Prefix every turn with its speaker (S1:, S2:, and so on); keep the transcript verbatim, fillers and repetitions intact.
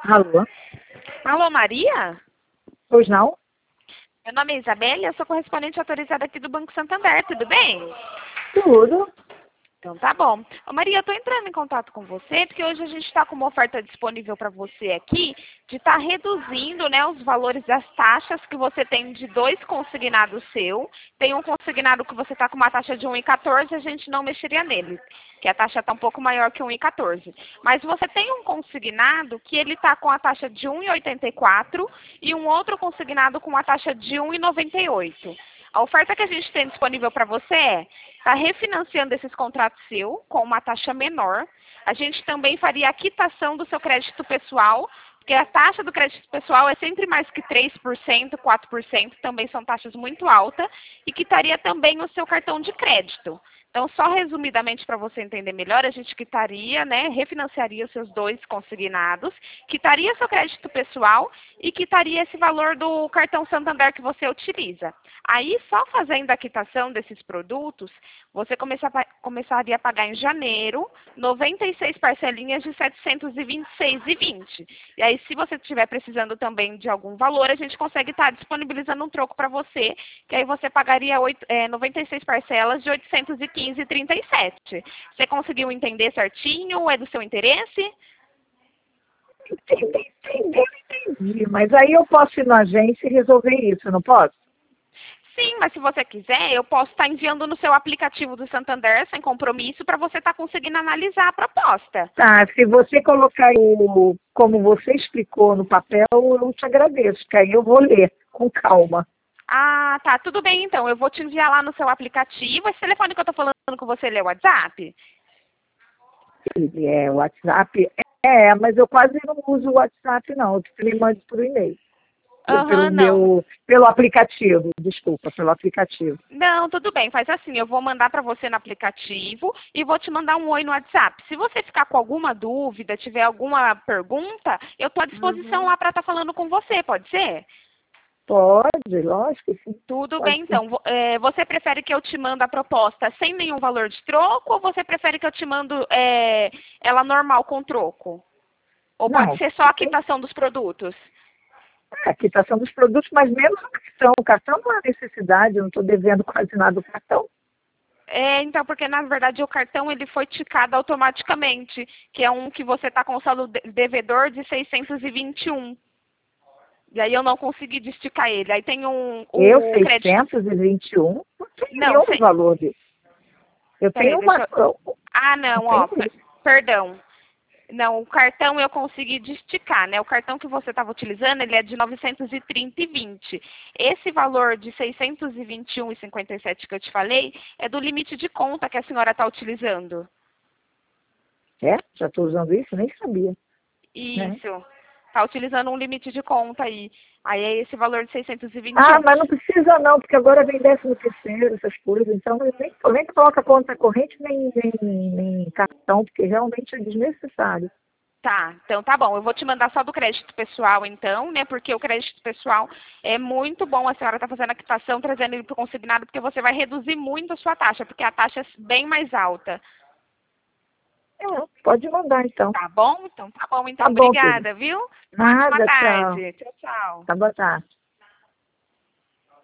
S1: Alô?
S2: Alô, Maria?
S1: Pois não?
S2: Meu nome é Isabelle, eu sou correspondente autorizada aqui do Banco Santander, tudo bem?
S1: Tudo.
S2: Então tá bom. Ô, Maria, eu tô entrando em contato com você porque hoje a gente está com uma oferta disponível para você aqui de estar reduzindo, né, os valores das taxas que você tem de dois consignados seu. Tem um consignado que você está com uma taxa de um vírgula quatorze, a gente não mexeria nele, que a taxa está um pouco maior que um vírgula quatorze. Mas você tem um consignado que ele está com a taxa de um vírgula oitenta e quatro e um outro consignado com uma taxa de um vírgula noventa e oito. A oferta que a gente tem disponível para você é estar refinanciando esses contratos seu com uma taxa menor. A gente também faria a quitação do seu crédito pessoal, porque a taxa do crédito pessoal é sempre mais que três por cento, quatro por cento, também são taxas muito altas, e quitaria também o seu cartão de crédito. Então, só resumidamente para você entender melhor, a gente quitaria, né, refinanciaria os seus dois consignados, quitaria seu crédito pessoal e quitaria esse valor do cartão Santander que você utiliza. Aí, só fazendo a quitação desses produtos, você começa a, começaria a pagar em janeiro noventa e seis parcelinhas de setecentos e vinte e seis reais e vinte centavos. E aí, se você estiver precisando também de algum valor, a gente consegue estar disponibilizando um troco para você, que aí você pagaria oito, é, noventa e seis parcelas de oitocentos e quinze reais e trinta e sete centavos. Você conseguiu entender certinho? É do seu interesse?
S1: Entendi, entendi, entendi. Mas aí eu posso ir na agência e resolver isso, não posso?
S2: Sim, mas se você quiser, eu posso estar enviando no seu aplicativo do Santander, sem compromisso, para você estar conseguindo analisar a proposta.
S1: Tá, se você colocar o, como você explicou no papel, eu te agradeço, que aí eu vou ler com calma.
S2: Ah, tá, tudo bem então. Eu vou te enviar lá no seu aplicativo. Esse telefone que eu tô falando com você, ele é o WhatsApp?
S1: É, o WhatsApp, é, mas eu quase não uso o WhatsApp não, eu me mando por e-mail. Pelo
S2: Aham, não.
S1: meu, pelo aplicativo, desculpa, pelo aplicativo.
S2: Não, tudo bem, faz assim, eu vou mandar para você no aplicativo e vou te mandar um oi no WhatsApp. Se você ficar com alguma dúvida, tiver alguma pergunta, eu estou à disposição
S1: Uhum.
S2: lá para estar falando com você, pode ser?
S1: Pode, lógico que sim,
S2: Tudo
S1: pode
S2: bem,
S1: sim.
S2: então. Vo- é, você prefere que eu te mande a proposta sem nenhum valor de troco ou você prefere que eu te mando é, ela normal com troco? Ou pode
S1: Não,
S2: ser só a
S1: tem
S2: quitação dos produtos?
S1: a quitação dos produtos, mas menos o cartão. O cartão não há necessidade, eu não estou devendo quase nada do cartão.
S2: É, então, porque na verdade o cartão ele foi ticado automaticamente, que é um que você está com o saldo de- devedor de seiscentos e vinte e um. E aí eu não consegui de esticar ele. Aí tem um,
S1: Eu,
S2: o crédito.
S1: seiscentos e vinte e um, não tem
S2: Não,
S1: nenhum
S2: sei.
S1: valor disso. Eu
S2: Peraí,
S1: tenho uma.
S2: deixa eu.
S1: Eu
S2: Ah,
S1: não
S2: não, ó,
S1: tenho
S2: per-
S1: isso.
S2: perdão. Não, o cartão eu consegui de esticar, né? O cartão que você estava utilizando, ele é de novecentos e trinta e vinte. Esse valor de seiscentos e vinte e um e cinquenta e sete que eu te falei é do limite de conta que a senhora está utilizando.
S1: É? Já estou usando isso? Nem sabia. Né?
S2: Isso. Está utilizando um limite de conta aí. Aí é esse valor de seiscentos e vinte e
S1: Ah,
S2: um.
S1: mas não precisa não, porque agora vem décimo terceiro, essas coisas. Então, eu nem, eu nem coloco a conta corrente nem, nem, nem cartão, porque realmente é desnecessário.
S2: Tá, então tá bom. Eu vou te mandar só do crédito pessoal, então, né? Porque o crédito pessoal é muito bom a senhora tá fazendo a quitação, trazendo ele para o consignado, porque você vai reduzir muito a sua taxa, porque a taxa é bem mais alta.
S1: É, pode mandar então.
S2: Tá bom? Então tá bom,
S1: Tá
S2: então.
S1: bom, filho.
S2: Obrigada, viu? Ótima
S1: Nada, tchau.
S2: tarde. Tchau, tchau.
S1: Tá, boa tarde.